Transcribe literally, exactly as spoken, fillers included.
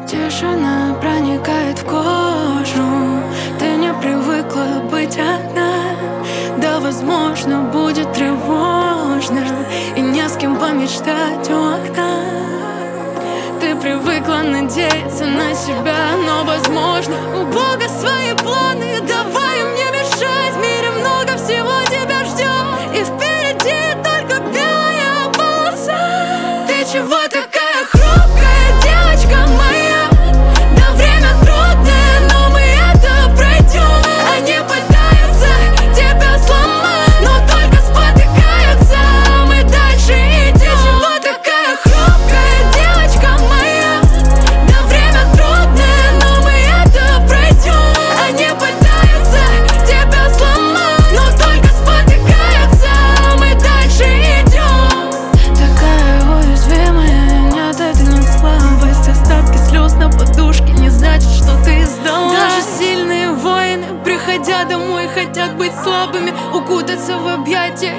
Тишина проникает в кожу. Ты не привыкла быть одна. Да, возможно, будет тревожно и не с кем помечтать у окна. Ты привыкла надеяться на себя, но, возможно, у Бога свои планы. Давай им не мешать, в мире много всего тебя ждет, и впереди только белая полоса. Ты чего такая хрупкая, девочка моя? Да, время трудное, но мы это пройдем. Они пытаются тебя сломать, но только спотыкаются, а мы дальше идем. Ты чего такая хрупкая, девочка моя? Да, время трудное, но мы это пройдем. Они пытаются тебя сломать, но только спотыкаются, а мы дальше идем. Такая уязвимая, нет, это не слабость. Остатки слез на подушке не значит, что ты сдалась. Даже сильные воины, приходя домой, хотят быть слабыми, укутаться в объятия